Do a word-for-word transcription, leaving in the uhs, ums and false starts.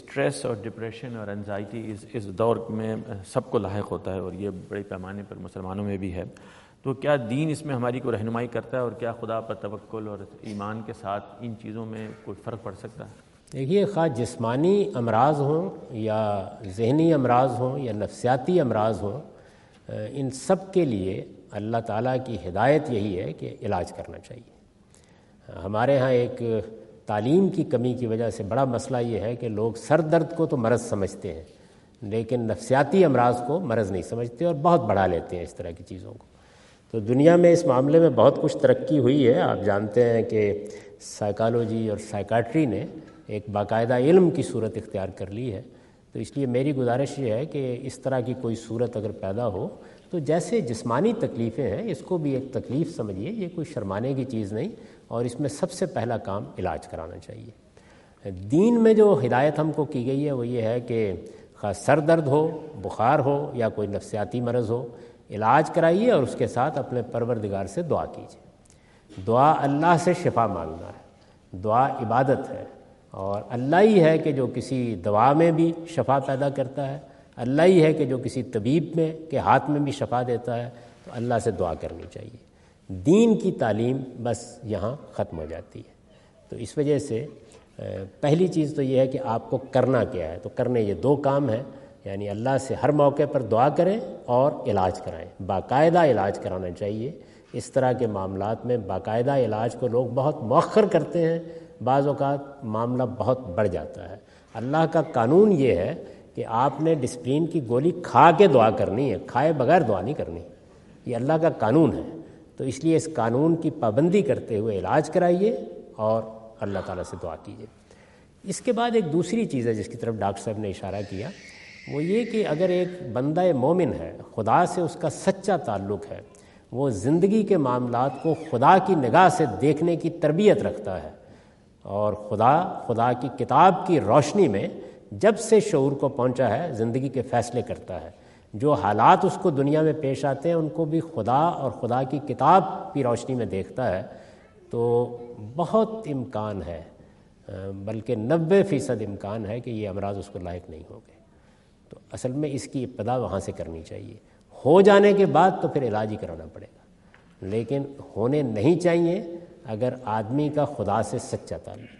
Stress اور depression اور anxiety اس اس دور میں سب کو لاحق ہوتا ہے، اور یہ بڑے پیمانے پر مسلمانوں میں بھی ہے، تو کیا دین اس میں ہماری کو رہنمائی کرتا ہے، اور کیا خدا پر توکل اور ایمان کے ساتھ ان چیزوں میں کوئی فرق پڑ سکتا ہے؟ دیکھیے، خواہ جسمانی امراض ہوں یا ذہنی امراض ہوں یا نفسیاتی امراض ہوں، ان سب کے لیے اللہ تعالیٰ کی ہدایت یہی ہے کہ علاج کرنا چاہیے۔ ہمارے ہاں ایک تعلیم کی کمی کی وجہ سے بڑا مسئلہ یہ ہے کہ لوگ سر درد کو تو مرض سمجھتے ہیں، لیکن نفسیاتی امراض کو مرض نہیں سمجھتے اور بہت بڑھا لیتے ہیں اس طرح کی چیزوں کو۔ تو دنیا میں اس معاملے میں بہت کچھ ترقی ہوئی ہے۔ آپ جانتے ہیں کہ سائیکالوجی اور سائیکاٹری نے ایک باقاعدہ علم کی صورت اختیار کر لی ہے، تو اس لیے میری گزارش یہ ہے کہ اس طرح کی کوئی صورت اگر پیدا ہو تو جیسے جسمانی تکلیفیں ہیں اس کو بھی ایک تکلیف سمجھیے، یہ کوئی شرمانے کی چیز نہیں، اور اس میں سب سے پہلا کام علاج کرانا چاہیے۔ دین میں جو ہدایت ہم کو کی گئی ہے وہ یہ ہے کہ خاص سر درد ہو، بخار ہو یا کوئی نفسیاتی مرض ہو، علاج کرائیے اور اس کے ساتھ اپنے پروردگار سے دعا کیجیے۔ دعا اللہ سے شفا مانگنا ہے، دعا عبادت ہے، اور اللہ ہی ہے کہ جو کسی دوا میں بھی شفا پیدا کرتا ہے، اللہ ہی ہے کہ جو کسی طبیب میں کے ہاتھ میں بھی شفا دیتا ہے، تو اللہ سے دعا کرنی چاہیے۔ دین کی تعلیم بس یہاں ختم ہو جاتی ہے۔ تو اس وجہ سے پہلی چیز تو یہ ہے کہ آپ کو کرنا کیا ہے، تو کرنے یہ دو کام ہیں، یعنی اللہ سے ہر موقع پر دعا کریں اور علاج کرائیں، باقاعدہ علاج کرانا چاہیے۔ اس طرح کے معاملات میں باقاعدہ علاج کو لوگ بہت مؤخر کرتے ہیں، بعض اوقات معاملہ بہت بڑھ جاتا ہے۔ اللہ کا قانون یہ ہے کہ آپ نے ڈسپرین کی گولی کھا کے دعا کرنی ہے، کھائے بغیر دعا نہیں کرنی، یہ اللہ کا قانون ہے۔ تو اس لیے اس قانون کی پابندی کرتے ہوئے علاج کرائیے اور اللہ تعالیٰ سے دعا کیجیے۔ اس کے بعد ایک دوسری چیز ہے جس کی طرف ڈاکٹر صاحب نے اشارہ کیا، وہ یہ کہ اگر ایک بندہ مومن ہے، خدا سے اس کا سچا تعلق ہے، وہ زندگی کے معاملات کو خدا کی نگاہ سے دیکھنے کی تربیت رکھتا ہے، اور خدا خدا کی کتاب کی روشنی میں جب سے شعور کو پہنچا ہے زندگی کے فیصلے کرتا ہے، جو حالات اس کو دنیا میں پیش آتے ہیں ان کو بھی خدا اور خدا کی کتاب کی روشنی میں دیکھتا ہے، تو بہت امکان ہے، بلکہ نوے فیصد امکان ہے کہ یہ امراض اس کو لاحق نہیں ہوں گے۔ تو اصل میں اس کی ابتدا وہاں سے کرنی چاہیے۔ ہو جانے کے بعد تو پھر علاج ہی کرانا پڑے گا، لیکن ہونے نہیں چاہیے اگر آدمی کا خدا سے سچا تعلق۔